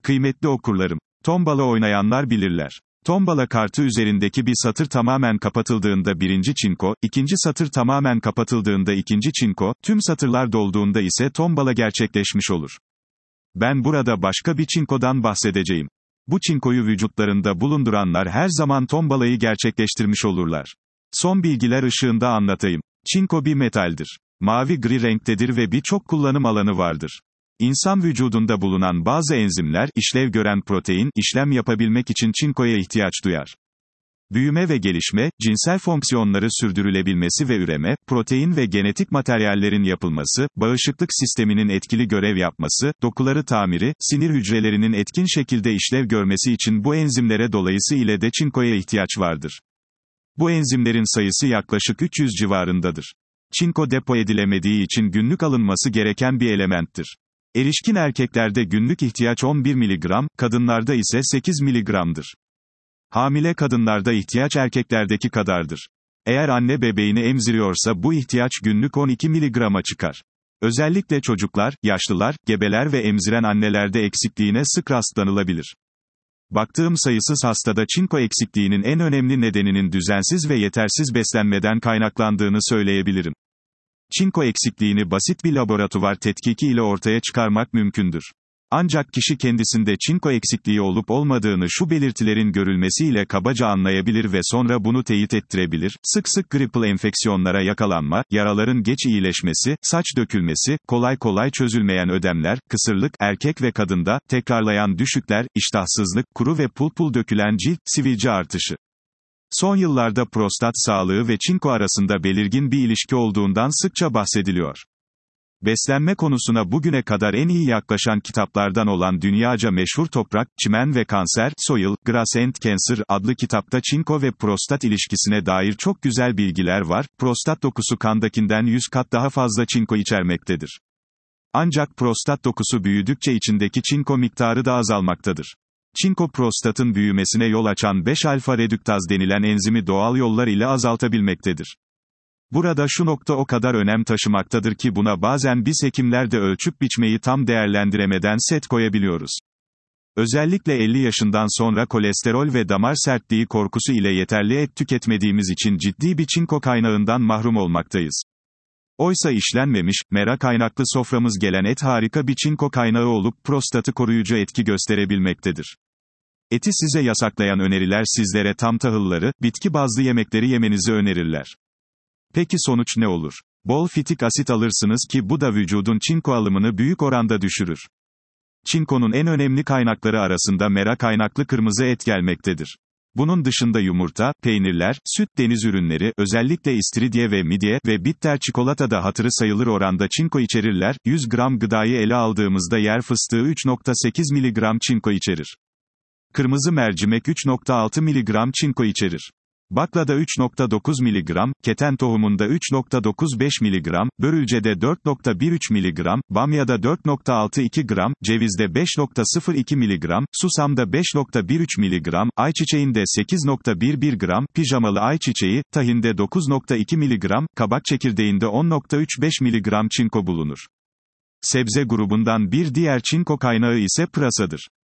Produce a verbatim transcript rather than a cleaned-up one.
Kıymetli okurlarım, tombala oynayanlar bilirler. Tombala kartı üzerindeki bir satır tamamen kapatıldığında birinci çinko, ikinci satır tamamen kapatıldığında ikinci çinko, tüm satırlar dolduğunda ise tombala gerçekleşmiş olur. Ben burada başka bir çinkodan bahsedeceğim. Bu çinkoyu vücutlarında bulunduranlar her zaman tombalayı gerçekleştirmiş olurlar. Son bilgiler ışığında anlatayım. Çinko bir metaldir. Mavi-gri renktedir ve birçok kullanım alanı vardır. İnsan vücudunda bulunan bazı enzimler, işlev gören protein, işlem yapabilmek için çinkoya ihtiyaç duyar. Büyüme ve gelişme, cinsel fonksiyonları sürdürülebilmesi ve üreme, protein ve genetik materyallerin yapılması, bağışıklık sisteminin etkili görev yapması, dokuları tamiri, sinir hücrelerinin etkin şekilde işlev görmesi için bu enzimlere dolayısıyla de çinkoya ihtiyaç vardır. Bu enzimlerin sayısı yaklaşık üç yüz civarındadır. Çinko depo edilemediği için günlük alınması gereken bir elementtir. Erişkin erkeklerde günlük ihtiyaç on bir miligram, kadınlarda ise sekiz miligramdır. Hamile kadınlarda ihtiyaç erkeklerdeki kadardır. Eğer anne bebeğini emziriyorsa bu ihtiyaç günlük on iki miligrama çıkar. Özellikle çocuklar, yaşlılar, gebeler ve emziren annelerde eksikliğine sık rastlanılabilir. Baktığım sayısız hastada çinko eksikliğinin en önemli nedeninin düzensiz ve yetersiz beslenmeden kaynaklandığını söyleyebilirim. Çinko eksikliğini basit bir laboratuvar tetkiki ile ortaya çıkarmak mümkündür. Ancak kişi kendisinde çinko eksikliği olup olmadığını şu belirtilerin görülmesiyle kabaca anlayabilir ve sonra bunu teyit ettirebilir: sık sık gripal enfeksiyonlara yakalanma, yaraların geç iyileşmesi, saç dökülmesi, kolay kolay çözülmeyen ödemler, kısırlık, erkek ve kadında, tekrarlayan düşükler, iştahsızlık, kuru ve pul pul dökülen cilt, sivilce artışı. Son yıllarda prostat sağlığı ve çinko arasında belirgin bir ilişki olduğundan sıkça bahsediliyor. Beslenme konusuna bugüne kadar en iyi yaklaşan kitaplardan olan dünyaca meşhur Toprak, Çimen ve Kanser, Soil, Grass and Cancer adlı kitapta çinko ve prostat ilişkisine dair çok güzel bilgiler var. Prostat dokusu kandakinden yüz kat daha fazla çinko içermektedir. Ancak prostat dokusu büyüdükçe içindeki çinko miktarı da azalmaktadır. Çinko prostatın büyümesine yol açan beş alfa reduktaz denilen enzimi doğal yollar ile azaltabilmektedir. Burada şu nokta o kadar önem taşımaktadır ki buna bazen biz hekimler de ölçüp biçmeyi tam değerlendiremeden set koyabiliyoruz. Özellikle elli yaşından sonra kolesterol ve damar sertliği korkusu ile yeterli et tüketmediğimiz için ciddi bir çinko kaynağından mahrum olmaktayız. Oysa işlenmemiş, mera kaynaklı soframız gelen et harika bir çinko kaynağı olup prostatı koruyucu etki gösterebilmektedir. Eti size yasaklayan öneriler sizlere tam tahılları, bitki bazlı yemekleri yemenizi önerirler. Peki sonuç ne olur? Bol fitik asit alırsınız ki bu da vücudun çinko alımını büyük oranda düşürür. Çinkonun en önemli kaynakları arasında mera kaynaklı kırmızı et gelmektedir. Bunun dışında yumurta, peynirler, süt, deniz ürünleri, özellikle istiridye ve midye ve bitter çikolata da hatırı sayılır oranda çinko içerirler. yüz gram gıdayı ele aldığımızda yer fıstığı üç nokta sekiz miligram çinko içerir. Kırmızı mercimek üç nokta altı miligram çinko içerir. Baklada üç nokta dokuz miligram, keten tohumunda üç nokta dokuz beş miligram, börülcede dört nokta bir üç miligram, bamyada dört nokta altı iki gram, cevizde beş nokta sıfır iki miligram, susamda beş nokta bir üç miligram, ayçiçeğinde sekiz nokta bir bir gram, pijamalı ayçiçeği, tahinde dokuz nokta iki miligram, kabak çekirdeğinde on nokta üç beş miligram çinko bulunur. Sebze grubundan bir diğer çinko kaynağı ise pırasadır.